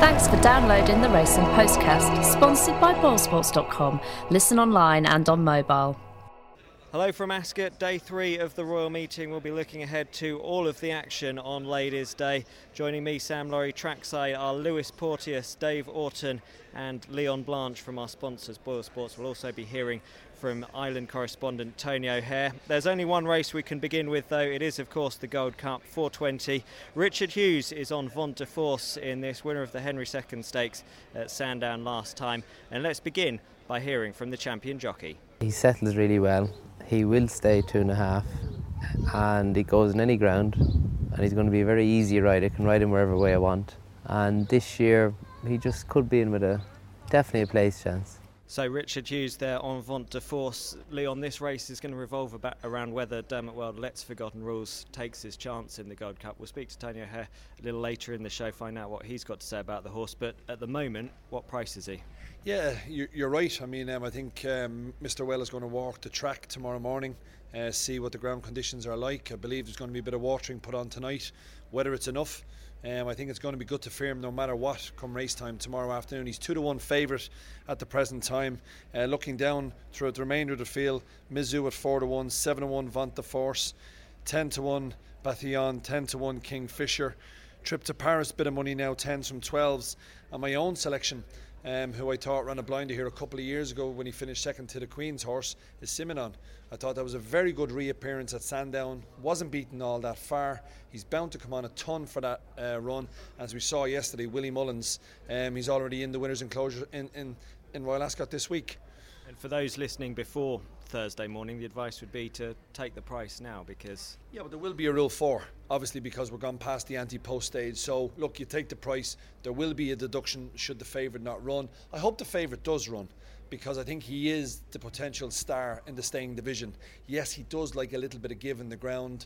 Thanks for downloading the Racing Postcast, sponsored by BoyleSports.com. Listen online and on mobile. Hello from Ascot. Day 3 of the Royal Meeting. We'll be looking ahead to all of the action on Ladies' Day. Joining me, Sam Laurie, trackside, are Lewis Porteous, Dave Orton and Leon Blanche from our sponsors, Boyle Sports. We'll also be hearing from Island correspondent Tony O'Hare. There's only one race we can begin with, though. It is, of course, the Gold Cup 420. Richard Hughes is on Vente de Force in this, winner of the Henry II Stakes at Sandown last time. And let's begin by hearing from the champion jockey. He settles really well. He will stay 2.5, and he goes in any ground, and he's going to be a very easy ride. I can ride him wherever way I want. And this year, he just could be in with definitely a place chance. So Richard Hughes there on Vente de Force. Leon, this race is going to revolve around whether Dermot Weld Let's Forgotten Rules takes his chance in the Gold Cup. We'll speak to Tony O'Hare a little later in the show, find out what he's got to say about the horse. But at the moment, what price is he? Yeah, you're right. I mean, I think Mr. Well is going to walk the track tomorrow morning, see what the ground conditions are like. I believe there's going to be a bit of watering put on tonight. Whether it's enough, I think it's going to be good to fear him no matter what come race time tomorrow afternoon. He's 2-1 favourite at the present time. Looking down throughout the remainder of the field, Mizzou at 4-1, 7-1 Vente de Force, 10-1 Bataillon, 10-1 Kingfisher. Trip to Paris, bit of money now, 10s from 12s. And my own selection, who I thought ran a blinder here a couple of years ago when he finished second to the Queen's horse, is Simonon. I thought that was a very good reappearance at Sandown. Wasn't beaten all that far. He's bound to come on a ton for that run. As we saw yesterday, Willie Mullins, he's already in the winner's enclosure in Royal Ascot this week. And for those listening before Thursday morning, the advice would be to take the price now, because... Yeah, but there will be a Rule 4, obviously, because we're gone past the anti-post stage. So, look, you take the price. There will be a deduction should the favourite not run. I hope the favourite does run, because I think he is the potential star in the staying division. Yes, he does like a little bit of give in the ground.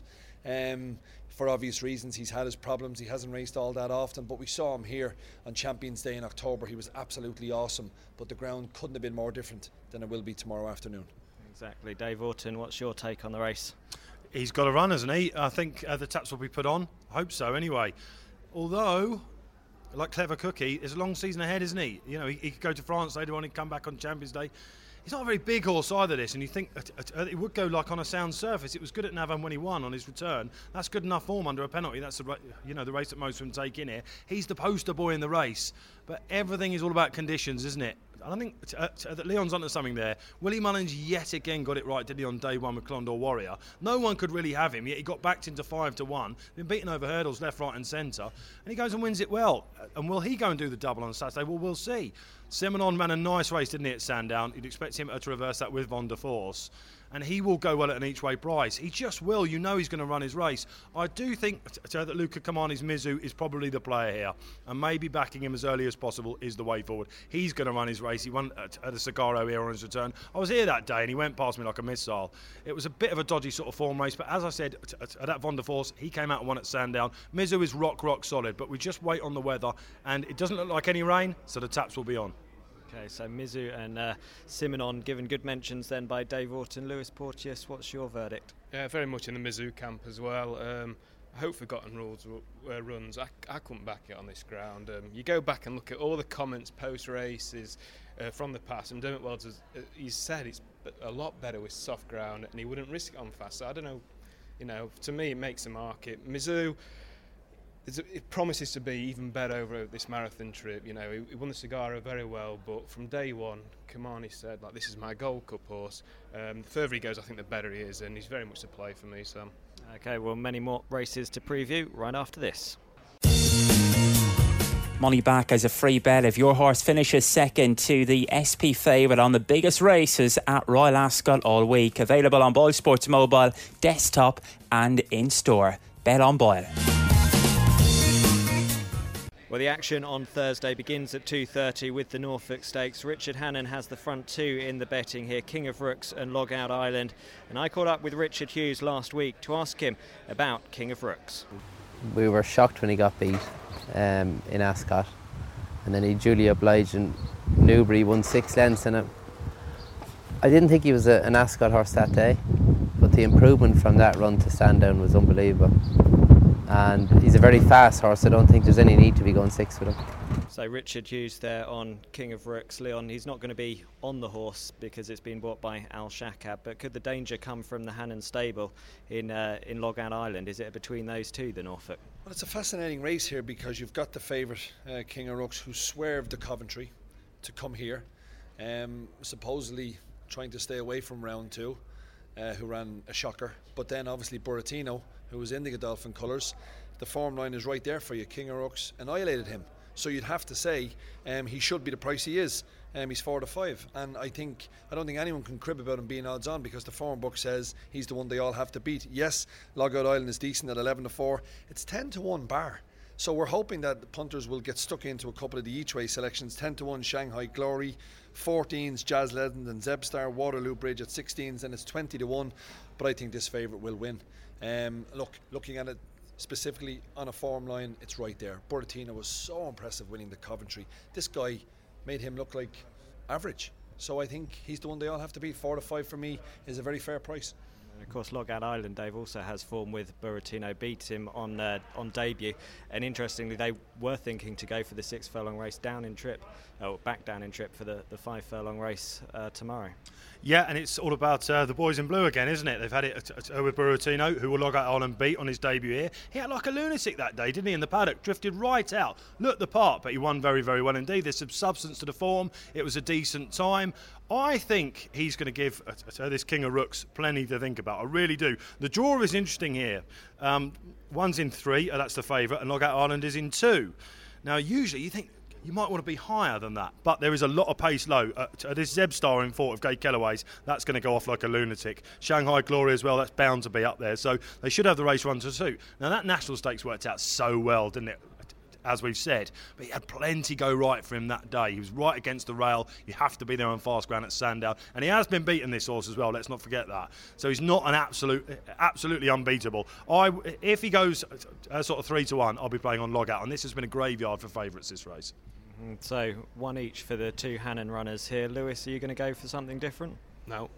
For obvious reasons, he's had his problems. He hasn't raced all that often, but we saw him here on Champions Day in October. He was absolutely awesome, but the ground couldn't have been more different than it will be tomorrow afternoon. Exactly. Dave Orton, what's your take on the race? He's got a run, hasn't he? I think the taps will be put on. I hope so, anyway. Although, like Clever Cookie, there's a long season ahead, isn't he? You know, he could go to France later on and come back on Champions Day. He's not a very big horse either, this, and you think it would go like on a sound surface. It was good at Navan when he won on his return. That's good enough form under a penalty. That's the race that most of them take in here. He's the poster boy in the race, but everything is all about conditions, isn't it? I don't think that Leon's onto something there. Willie Mullins yet again got it right, did he, on day one with Clondor Warrior? No one could really have him, yet he got backed into 5-1, been beaten over hurdles left, right and centre, and he goes and wins it well. And will he go and do the double on Saturday? Well, we'll see. Simonon ran a nice race, didn't he, at Sandown? You'd expect him to reverse that with Vente de Force. And he will go well at an each-way price. He just will. You know he's going to run his race. I do think that Luca Kamani's Mizzou is probably the player here. And maybe backing him as early as possible is the way forward. He's going to run his race. He won at a Cigaro here on his return. I was here that day and he went past me like a missile. It was a bit of a dodgy sort of form race. But as I said, at that Vente de Force, he came out and won at Sandown. Mizzou is rock solid. But we just wait on the weather. And it doesn't look like any rain, so the taps will be on. Okay, so Mizzou and Simonon given good mentions then by Dave Orton. Lewis Porteous, what's your verdict? Yeah, very much in the Mizzou camp as well. I hope Forgotten Rules runs. I couldn't back it on this ground. You go back and look at all the comments post-races from the past, and Dermot Weld he said it's a lot better with soft ground, and he wouldn't risk it on fast. So I don't know. To me, it makes a market. Mizzou, it promises to be even better over this marathon trip. You know, he won the Cigaro very well, but from day one, Kamani said, like, this is my Gold Cup horse. The further he goes, I think the better he is, and he's very much the play for me, Sam. Okay, well, many more races to preview right after this. Money back as a free bet if your horse finishes second to the SP favourite on the biggest races at Royal Ascot all week. Available on Boyle Sports Mobile, desktop and in-store. Bet on Boyle. Well, the action on Thursday begins at 2:30 with the Norfolk Stakes. Richard Hannon has the front two in the betting here, King of Rooks and Logout Island. And I caught up with Richard Hughes last week to ask him about King of Rooks. We were shocked when he got beat in Ascot. And then he duly obliged in Newbury, won 6 lengths in it. I didn't think he was an Ascot horse that day, but the improvement from that run to Sandown was unbelievable. And he's a very fast horse. I don't think there's any need to be going 6 with him. So Richard Hughes there on King of Rooks. Leon, he's not going to be on the horse because it's been bought by Al Shakab, but could the danger come from the Hannon stable in Logout Island? Is it between those two, the Norfolk? Well, it's a fascinating race here because you've got the favourite King of Rooks, who swerved the Coventry to come here, supposedly trying to stay away from round 2, who ran a shocker, but then obviously Buratino, who was in the Godolphin colours. The form line is right there for you. King of Rooks annihilated him. So you'd have to say he should be the price he is. He's 4-5, and I don't think anyone can crib about him being odds on, because the form book says he's the one they all have to beat. Yes, Logout Island is decent at 11-4. It's 10-1 bar. So we're hoping that the punters will get stuck into a couple of the each way selections. 10-1 Shanghai Glory, 14s Jazz Legend and Zebstar, Waterloo Bridge at 16s, and it's 20-1. But I think this favourite will win. Looking at it specifically on a form line, it's right there. Buratino was so impressive winning the Coventry. This guy made him look like average. So I think he's the one they all have to beat. 4-5 for me is a very fair price. And of course, Logout Island, Dave, also has form with Buratino. Beat him on debut, and interestingly, they were thinking to go for the 6 furlong race back down in trip for the 5 furlong race tomorrow. Yeah, and it's all about the boys in blue again, isn't it? They've had it with Buratino, who will Logout Island beat on his debut here. He had like a lunatic that day, didn't he, in the paddock? Drifted right out, looked the part, but he won very, very well indeed. There's some substance to the form. It was a decent time. I think he's going to give this King of Rooks plenty to think about. I really do. The draw is interesting here. One's in 3, that's the favourite, and Logout Island is in 2. Now, usually you think you might want to be higher than that, but there is a lot of pace low. This Zebstar in 4 of Gay Kellaway's, that's going to go off like a lunatic. Shanghai Glory as well, that's bound to be up there. So they should have the race run to suit. Now that National Stakes worked out so well, didn't it? As we've said, but he had plenty go right for him that day. He was right against the rail. You have to be there on fast ground at Sandown, and he has been beaten, this horse, as well. Let's not forget that. So he's not an absolutely unbeatable. If he goes sort of 3-1, I'll be playing on Logout, and this has been a graveyard for favourites this race. So 1 each for the 2 Hannon runners here. Lewis, are you going to go for something different? No.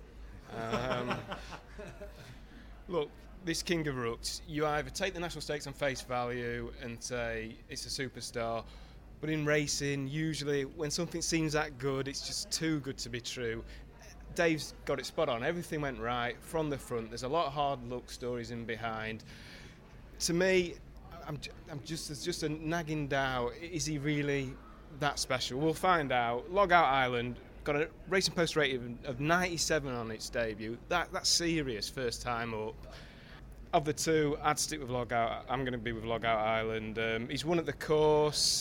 Look, this King of Rooks, you either take the National Stakes on face value and say it's a superstar, but in racing, usually when something seems that good, it's just too good to be true. Dave's got it spot on. Everything went right from the front. There's a lot of hard luck stories in behind. To me, there's just a nagging doubt. Is he really that special? We'll find out. Logout Island got a Racing Post rating of 97 on its debut. That's serious first time up. Of the two, I'd stick with Logout. I'm going to be with Logout Island. He's won at the course.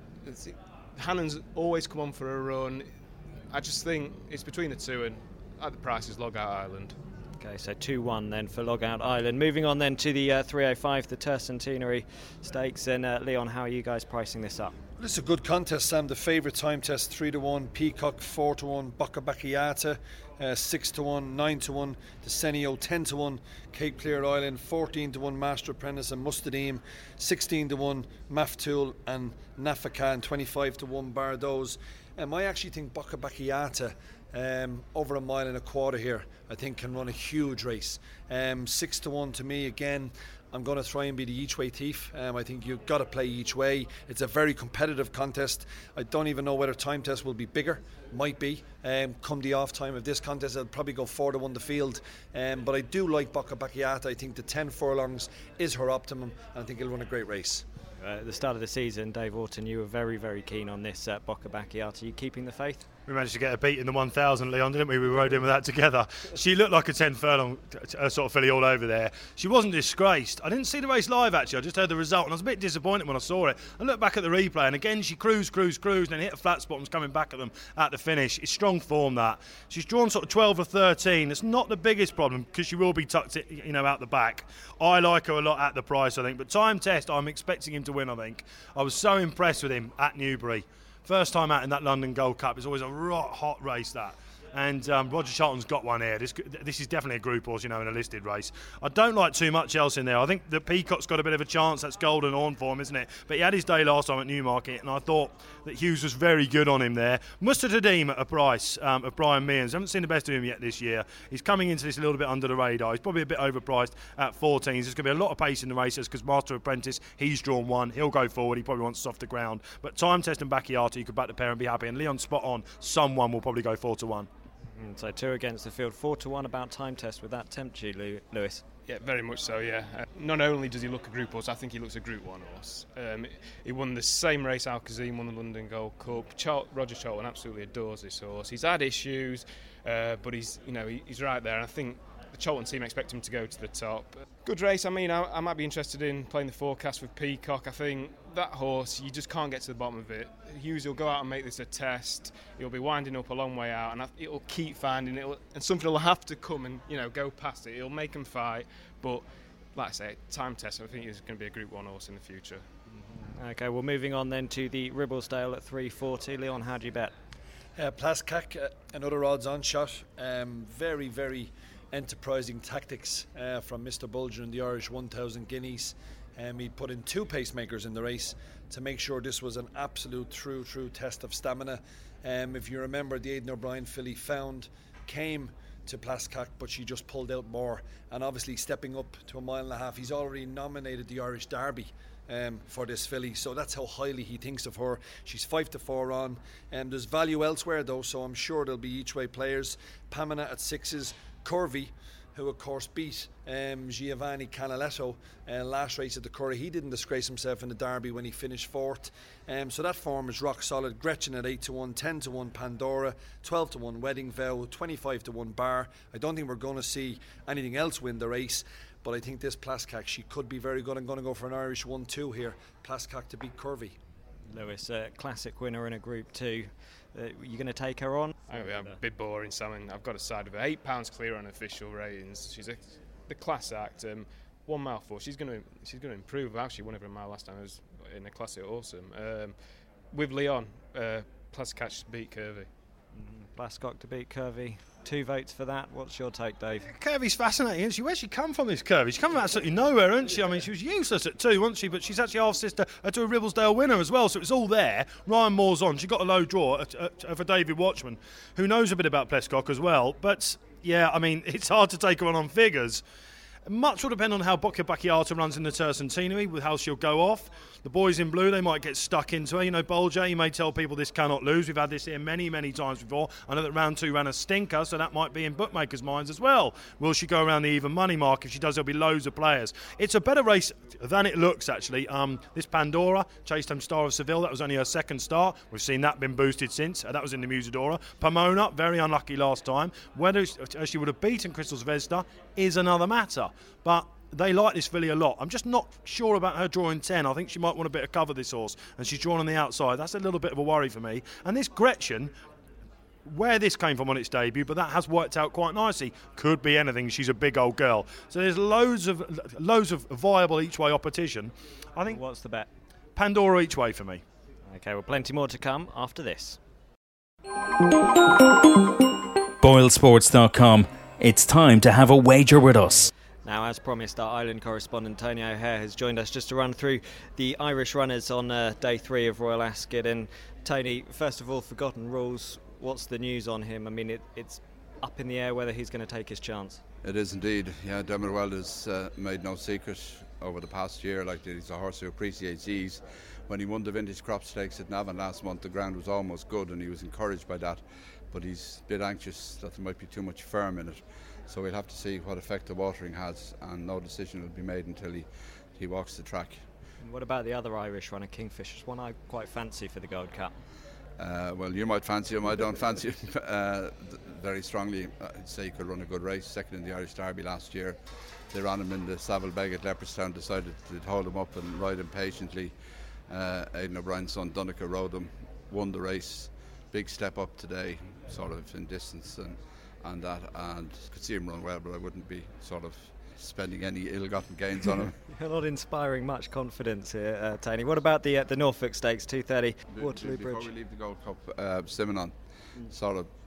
Hannon's always come on for a run. I just think it's between the two, and at the price is Logout Island. Okay, so 2-1 then for Logout Island. Moving on then to the 305, the Tercentenary Stakes. And Leon, how are you guys pricing this up? Well, it's a good contest, Sam. The favourite time test, 3-1, Peacock 4-1, Bocca Bacchiata 6-1, 9-1, Decenio 10-1, Cape Clear Island 14-1, Master Apprentice and Mustadeem 16-1, Maftool and Nafakan 25-1, Bardos. I actually think Bocca Bacchiata over 1.25 miles here, I think can run a huge race. 6-1 to me again. I'm going to try and be the each way thief. I think you've got to play each way. It's a very competitive contest. I don't even know whether time test will be bigger. Might be. Come the off time of this contest, I'll probably go 4-1 the field. But I do like Bocca Bacchiata. I think the 10 furlongs is her optimum, and I think it'll run a great race. At the start of the season, Dave Orton, you were very, very keen on this Bocca Bacchiata. Are you keeping the faith? We managed to get a beat in the 1,000, Leon, didn't we? We rode in with that together. She looked like a 10 furlong sort of filly all over there. She wasn't disgraced. I didn't see the race live, actually. I just heard the result, and I was a bit disappointed when I saw it. I looked back at the replay, and again, she cruised, and then hit a flat spot and was coming back at them at the finish. It's strong form, that. She's drawn sort of 12 or 13. It's not the biggest problem, because she will be tucked, out the back. I like her a lot at the price, I think. But time test, I'm expecting him to win, I think. I was so impressed with him at Newbury. First time out in that London Gold Cup. It's always a hot race, that. And Roger Charlton's got one here. This is definitely a group horse, in a listed race. I don't like too much else in there. I think the Peacock's got a bit of a chance. That's Golden Horn for him, isn't it? But he had his day last time at Newmarket, and I thought that Hughes was very good on him there. Mustard Hadim at a price of Brian Mears. I haven't seen the best of him yet this year. He's coming into this a little bit under the radar. He's probably a bit overpriced at 14. There's going to be a lot of pace in the races because Master Apprentice, he's drawn one. He'll go forward. He probably wants softer ground. But Time Test and Bacchiata, you could back the pair and be happy. And Leon Spot On, someone will probably go 4-1. So 2 against the field, 4-1 about Time Test. Would that tempt you, Lewis? Yeah, very much so, yeah. Not only does he look a Group horse, I think he looks a Group 1 horse. He won the same race Al Kazim won the London Gold Cup. Roger Charlton absolutely adores this horse. He's had issues, but he's right there. And I think the Charlton team expect him to go to the top. Good race. I mean, I might be interested in playing the forecast with Peacock. I think that horse, you just can't get to the bottom of it. Hughes will go out and make this a test. He'll be winding up a long way out, and it'll keep finding it, and something will have to come and go past it. It'll make him fight, but like I say, Time Test, I think he's going to be a Group 1 horse in the future. Okay, well, moving on then to the Ribblesdale at 340. Leon, how do you bet? Plascac, another odds-on shot. Very, very enterprising tactics from Mr. Bulger in the Irish 1,000 guineas. He put in 2 pacemakers in the race to make sure this was an absolute true test of stamina. If you remember, the Aidan O'Brien filly came to Plascac, but she just pulled out more, and obviously stepping up to 1.5 miles, he's already nominated the Irish Derby for this filly, so that's how highly he thinks of her. She's 5-4 on. There's value elsewhere though, so I'm sure there'll be each way players. Pamina at 6s, Curvy, who of course beat Giovanni Canaletto last race at the Curragh. He didn't disgrace himself in the Derby when he finished 4th, so that form is rock solid. Gretchen at 8-1, 10-1 Pandora, 12-1 Wedding Vow, 25-1 Bar. I don't think we're going to see anything else win the race, but I think this Plascac, she could be very good. I'm going to go for an Irish 1-2 here, Plascac to beat Curvy. Lewis, classic winner in a Group 2. You're going to take her on? I'm a bit boring, Sam. I've got to side with her. £8 clear on official ratings. She's the class act. 1 mile 4. She's going to improve. I actually won over a mile last time. I was in a classic awesome. With Leon, Plascac beat Curvy. Plascac to beat Curvy. 2 votes for that. What's your take, Dave? Curvy's fascinating, isn't she? Where's she come from, this Curvy? She come from absolutely nowhere, hasn't she? I mean, she was useless at 2, wasn't she? But she's actually half-sister to a Ribblesdale winner as well, so it's all there. Ryan Moore's on. She got a low draw for David Watchman, who knows a bit about Plascac as well. But, yeah, I mean, it's hard to take her on figures. Much will depend on how Bocca Bacchiata runs in the Tercentenary, with how she'll go off. The boys in blue, they might get stuck into her. Bolger, you may tell people this cannot lose. We've had this here many, many times before. I know that round 2 ran a stinker, so that might be in bookmakers' minds as well. Will she go around the even money mark? If she does, there'll be loads of players. It's a better race than it looks, actually. This Pandora, Chased Home Star of Seville, that was only her 2nd start. We've seen that been boosted since. That was in the Musidora. Pomona, very unlucky last time. Whether she would have beaten Crystal Zvezda is another matter. But they like this filly a lot. I'm just not sure about her drawing 10. I think she might want a bit of cover, this horse, and she's drawn on the outside. That's a little bit of a worry for me. And this Gretchen, where this came from on its debut, but that has worked out quite nicely. Could be anything. She's a big old girl. So there's loads of viable each way opposition. I think. What's the bet? Pandora each way for me. Okay, well, plenty more to come after this. BoyleSports.com. It's time to have a wager with us. Now, as promised, our Ireland correspondent Tony O'Hare has joined us just to run through the Irish runners on day 3 of Royal Ascot. And Tony, first of all, Forgotten Rules, what's the news on him? I mean, it's up in the air whether he's going to take his chance. It is indeed. Yeah, Dermot Weld has made no secret over the past year. Like, he's a horse who appreciates ease. When he won the Vintage Crop Stakes at Navan last month, the ground was almost good and he was encouraged by that. But he's a bit anxious that there might be too much firm in it. So we'll have to see what effect the watering has, and no decision will be made until he walks the track. And what about the other Irish runner, Kingfisher? One I quite fancy for the Gold Cup. Well, you might fancy him. I don't fancy him very strongly. I'd say he could run a good race. 2nd in the Irish Derby last year. They ran him in the Savile Beg at Leopardstown, decided to hold him up and ride him patiently. Aidan O'Brien's son Dunica rode him, won the race. Big step up today, sort of in distance and that, and could see him run well, but I wouldn't be sort of spending any ill-gotten gains on him. You're not inspiring much confidence here, Tony. What about the Norfolk Stakes, 2:30 Waterloo Bridge? Before we leave the Gold Cup, Simonon sort of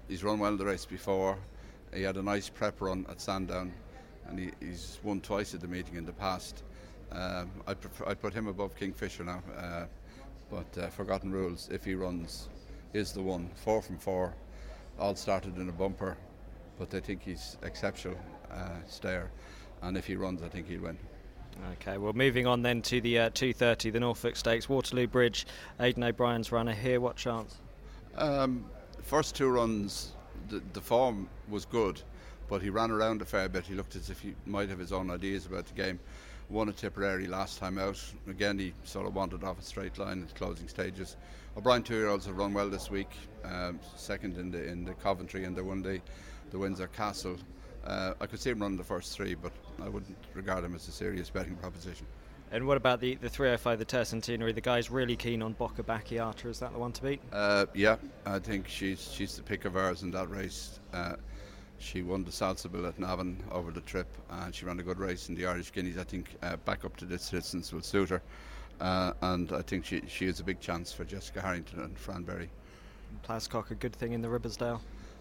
He's run well the race before. He had a nice prep run at Sandown, and he's won twice at the meeting in the past. I'd put him above Kingfisher now, but Forgotten Rules, if he runs, is the one. 4 from 4, all started in a bumper, but I think he's exceptional stayer, and if he runs, I think he'll win. Okay, well, moving on then to the 2:30, the Norfolk Stakes, Waterloo Bridge. Aidan O'Brien's runner here. What chance? First 2 runs, the form was good, but he ran around a fair bit. He looked as if he might have his own ideas about the game. Won at Tipperary last time out. Again, he sort of wandered off a straight line in the closing stages. O'Brien 2-year-olds have run well this week. Second in the Coventry and the Windsor Castle. I could see him running the first 3, but I wouldn't regard him as a serious betting proposition. And what about the 305, the Tercentenary? The guy's really keen on Boca Bacchiata. Is that the one to beat? Yeah, I think she's the pick of ours in that race. She won the Salsable at Navan over the trip, and she ran a good race in the Irish Guineas. I think back up to this distance will suit her, and I think she is a big chance for Jessica Harrington and Fran Berry. Plascock, a good thing in the Ribbersdale?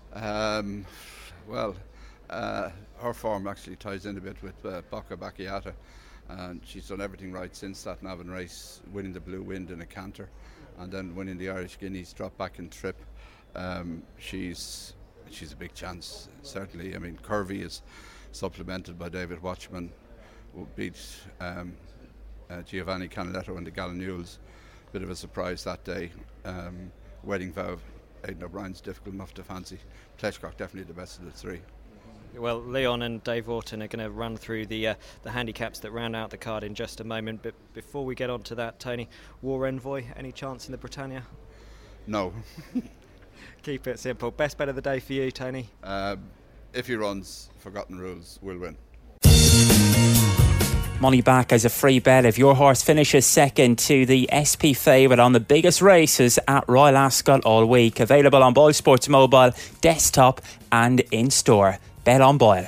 Well, her form actually ties in a bit with Boca Bacchiata, and she's done everything right since that Navan race, winning the Blue Wind in a canter and then winning the Irish Guineas, drop back in trip. She's a big chance, certainly. I mean, Curvy is supplemented by David Watchman, who beat Giovanni Canaletto in the Gallinules. Bit of a surprise that day. Wedding Vow, Aidan O'Brien's difficult enough to fancy. Pletchcock definitely the best of the 3. Well, Leon and Dave Orton are going to run through the handicaps that round out the card in just a moment. But before we get on to that, Tony, War Envoy, any chance in the Britannia? No. Keep it simple. Best bet of the day for you, Tony? If he runs, Forgotten Rules will win. Money back as a free bet if your horse finishes second to the SP favourite on the biggest races at Royal Ascot all week. Available on Boyle Sports Mobile, desktop and in-store. Bet on Boyle.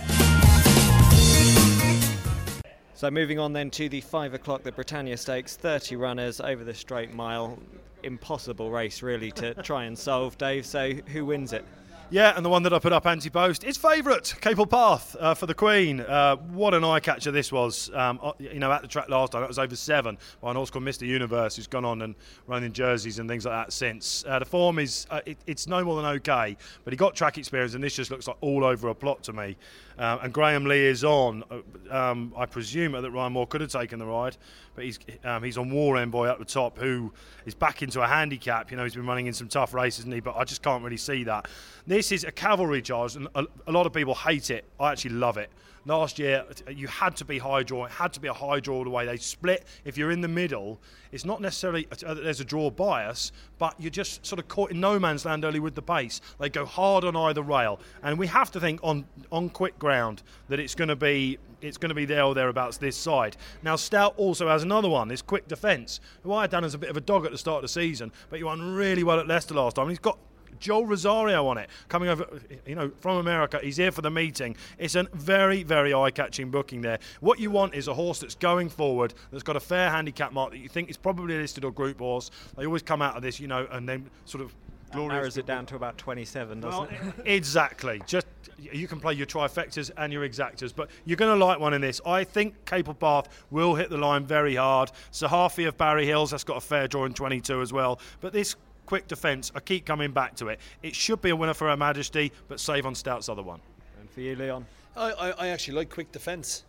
So moving on then to the 5 o'clock, the Britannia Stakes, 30 runners over the straight mile. Impossible race really to try and solve, Dave. So who wins it? Yeah, and the one that I put up anti-post is favourite, Capel Path for the Queen. What an eye-catcher this was. At the track last time, it was over 7 by an horse called Mr. Universe, who's gone on and run in jerseys and things like that since. The form is, it's no more than okay, but he got track experience, and this just looks like all over a plot to me. And Graham Lee is on. I presume that Ryan Moore could have taken the ride, but he's on War Envoy up the top, who is back into a handicap. He's been running in some tough races, hasn't he? But I just can't really see that. This is a cavalry charge, and a lot of people hate it. I actually love it. Last year, you had to be high draw. It had to be a high draw all the way. They split. If you're in the middle, it's not necessarily there's a draw bias, but you're just sort of caught in no man's land early with the pace. They go hard on either rail, and we have to think on quick ground that it's going to be there or thereabouts this side. Now, Stout also has another one, this Quick Defence, who I had done as a bit of a dog at the start of the season, but he won really well at Leicester last time. And he's got Joel Rosario on it, coming over, from America. He's here for the meeting. It's a very, very eye-catching booking there. What you want is a horse that's going forward, that's got a fair handicap mark that you think is probably listed or group horse. They always come out of this, and then sort of narrows it down to about 27, doesn't it? Exactly. Just you can play your trifectas and your exactas, but you're going to like one in this. I think Capel Path will hit the line very hard. Sahafi of Barry Hills, that's got a fair draw in 22 as well. But this Quick Defence, I keep coming back to it. It should be a winner for Her Majesty, but save on Stout's other one. And for you, Leon? I actually like Quick Defence.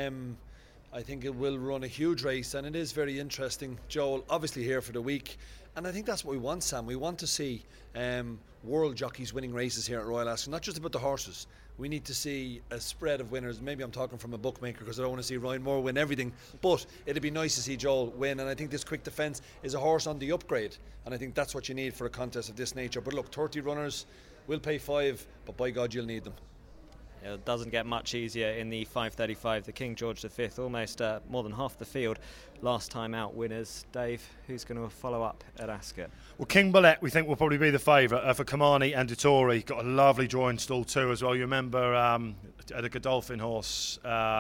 I think it will run a huge race, and it is very interesting. Joel, obviously here for the week, and I think that's what we want, Sam. We want to see world jockeys winning races here at Royal Ascot, not just about the horses. We need to see a spread of winners. Maybe I'm talking from a bookmaker because I don't want to see Ryan Moore win everything, but it'd be nice to see Joel win, and I think this Quick Defence is a horse on the upgrade, and I think that's what you need for a contest of this nature. But look, 30 runners will pay 5, but by God you'll need them. It doesn't get much easier in the 5:35. The King George V, almost more than half the field. last time out winners. Dave, who's going to follow up at Ascot? Well, King Bullet, we think, will probably be the favourite for Kamani and Dettori. Got a lovely draw in stall 2 as well. You remember the Godolphin horse,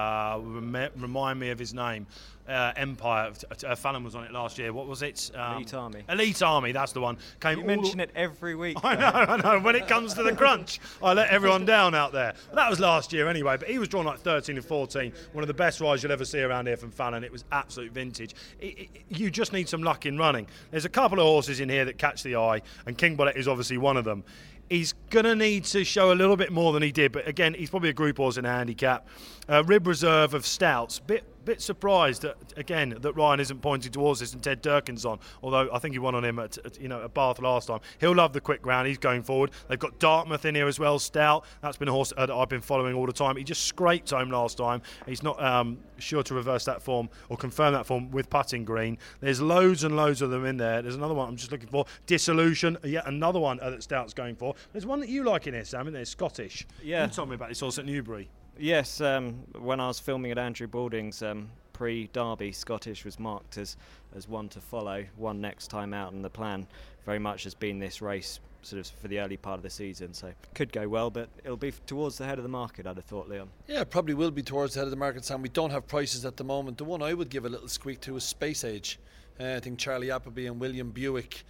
remind me of his name, Empire. Fallon was on it last year. What was it? Elite Army. Elite Army, that's the one. You mention it every week. I know. When it comes to the crunch, I let everyone down out there. That was last year anyway, but he was drawn like 13 and 14. One of the best rides you'll ever see around here from Fallon. It was absolute vintage. You just need some luck in running. There's a couple of horses in here that catch the eye, and King Bullet is obviously one of them. He's going to need to show a little bit more than he did, but again, he's probably a group horse in a handicap. Rib Reserve of Stouts, bit surprised that Ryan isn't pointing towards this and Ted Durkin's on, although I think he won on him at Bath last time. He'll love the quick ground. He's going forward. They've got Dartmouth in here as well. Stout, that's been a horse that I've been following all the time. He just scraped home last time. He's not sure to reverse that form or confirm that form with putting green. There's loads and loads of them in there. There's another one I'm just looking for, Dissolution, yet another one that Stout's going for. There's one that you like in here, Sam, isn't there? Scottish. Yeah. You told me about this horse at Newbury. Yes, when I was filming at Andrew Balding's pre-Derby, Scottish was marked as one to follow, one next time out, and the plan very much has been this race sort of for the early part of the season, so could go well, but it'll be towards the head of the market, I'd have thought, Leon. Yeah, it probably will be towards the head of the market, Sam. We don't have prices at the moment. The one I would give a little squeak to is Space Age. I think Charlie Appleby and William Buick,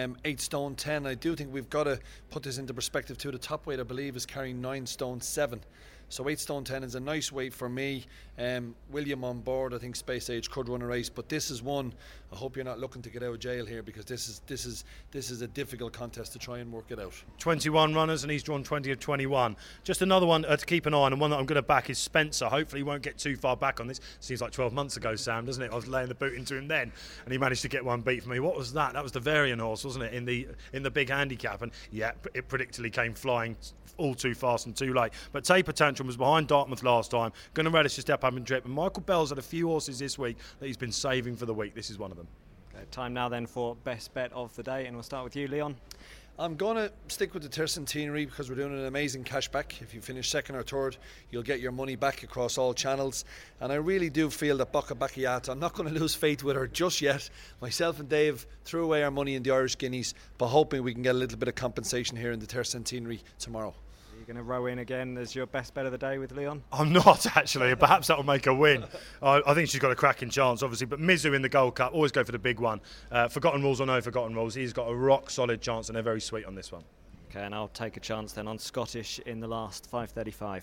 8 stone 10. I do think we've got to put this into perspective too. The top weight, I believe, is carrying 9 stone 7. So 8 stone 10 is a nice weight for me. William on board. I think Space Age could run a race, but this is one. I hope you're not looking to get out of jail here, because this is a difficult contest to try and work it out. 21 runners, and he's drawn 20 of 21. Just another one to keep an eye on, and one that I'm going to back is Spencer. Hopefully he won't get too far back on this. Seems like 12 months ago, Sam, doesn't it? I was laying the boot into him then, and he managed to get one beat for me. What was that? That was the Varian horse, wasn't it, in the big handicap? And yeah, it predictably came flying all too fast and too late. But Taper Tantrum was behind Dartmouth last time. Going to relish a step up in trip. And Michael Bell's had a few horses this week that he's been saving for the week. This is one of them. Okay, time now then for best bet of the day, and we'll start with you, Leon. I'm going to stick with the Tercentenary because we're doing an amazing cashback. If you finish second or third, you'll get your money back across all channels. And I really do feel that Bocca Bacchiata, I'm not going to lose faith with her just yet. Myself and Dave threw away our money in the Irish Guineas, but hoping we can get a little bit of compensation here in the Tercentenary tomorrow. Are you going to row in again as your best bet of the day with Leon? I'm not, actually. Perhaps that'll make her win. I think she's got a cracking chance, obviously. But Mizu in the Gold Cup, always go for the big one. Forgotten Rules or no Forgotten Rules, he's got a rock-solid chance, and they're very sweet on this one. Okay, and I'll take a chance then on Scottish in the last 5:35.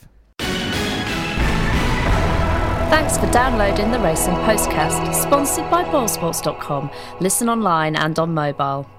Thanks for downloading the Racing Postcast, sponsored by BallSports.com. Listen online and on mobile.